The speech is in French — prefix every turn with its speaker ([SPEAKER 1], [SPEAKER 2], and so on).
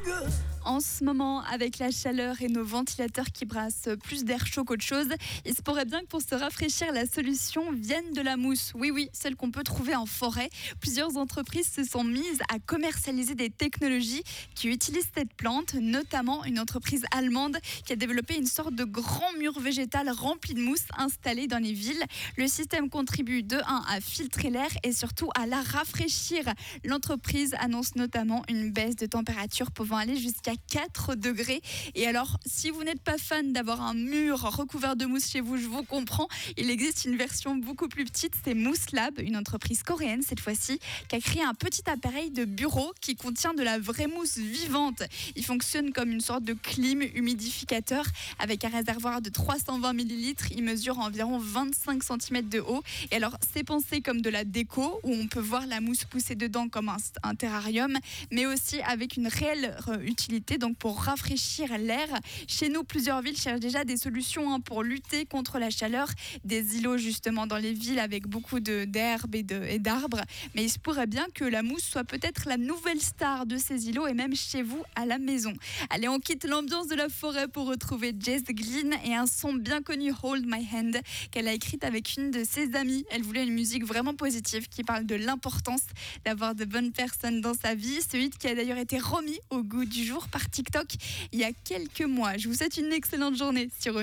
[SPEAKER 1] En ce moment, avec la chaleur et nos ventilateurs qui brassent plus d'air chaud qu'autre chose, il se pourrait bien que pour se rafraîchir, la solution vienne de la mousse. Oui, celle qu'on peut trouver en forêt. Plusieurs entreprises se sont mises à commercialiser des technologies qui utilisent cette plante, notamment une entreprise allemande qui a développé une sorte de grand mur végétal rempli de mousse installé dans les villes. Le système contribue de 1 à filtrer l'air et surtout à la rafraîchir. L'entreprise annonce notamment une baisse de température pouvant aller jusqu'à 4 degrés. Et alors, si vous n'êtes pas fan d'avoir un mur recouvert de mousse chez vous, je vous comprends. Il existe une version beaucoup plus petite, c'est Mousse Lab, une entreprise coréenne cette fois-ci, qui a créé un petit appareil de bureau qui contient de la vraie mousse vivante. Il fonctionne comme une sorte de clim humidificateur avec un réservoir de 320 ml. Il mesure environ 25 cm de haut. Et alors, c'est pensé comme de la déco, où on peut voir la mousse pousser dedans comme un terrarium, mais aussi avec une réelle utilité, donc pour rafraîchir l'air. Chez nous, plusieurs villes cherchent déjà des solutions pour lutter contre la chaleur. Des îlots justement dans les villes avec beaucoup d'herbes et d'arbres. Mais il se pourrait bien que la mousse soit peut-être la nouvelle star de ces îlots et même chez vous à la maison. Allez, on quitte l'ambiance de la forêt pour retrouver Jess Glynn et un son bien connu, Hold My Hand, qu'elle a écrite avec une de ses amies. Elle voulait une musique vraiment positive qui parle de l'importance d'avoir de bonnes personnes dans sa vie. Ce hit qui a d'ailleurs été remis au goût du jour par TikTok il y a quelques mois. Je vous souhaite une excellente journée sur